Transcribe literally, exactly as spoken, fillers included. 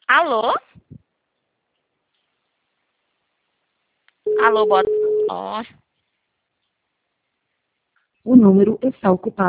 Alô? Alô, boa. Ó, O número está ocupado.